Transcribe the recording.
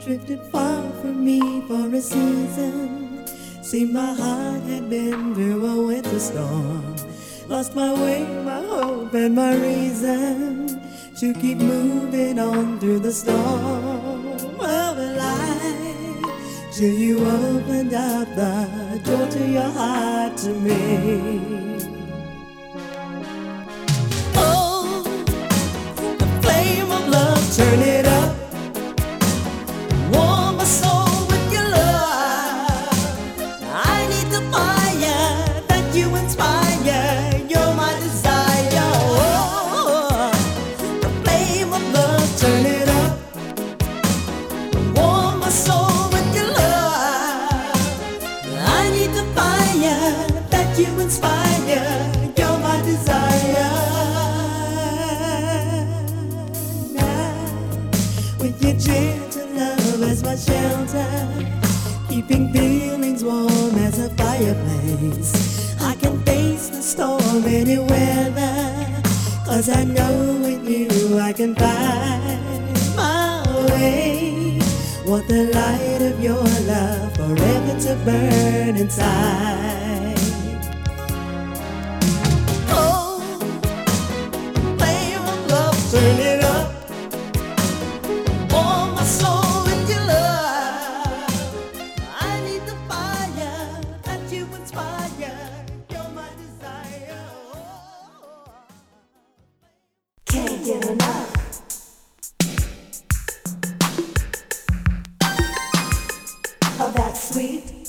Drifted far from me for a season. Seemed my heart had been through a winter storm. Lost my way, my hope, and my reason to keep moving on through the storm of life, till you opened up the door to your heart to me. Oh, the flame of love, turn it up. Warm my soul with your love. I need the fire that you inspire. You're my desire. Oh, the flame of love, turn it up. Warm my soul with your love. I need the fire that you inspire. You're my desire. Now, with your gentle love as my shelter, keeping feelings warm as a fireplace. I can face the storm any weather, 'cause I know with you I can find my way. Want the light of your love forever to burn inside. Oh, flame of love, turn it up. Warm my soul with your love. I need the fire that you inspire. You're my desire. Can't get enough of that sweet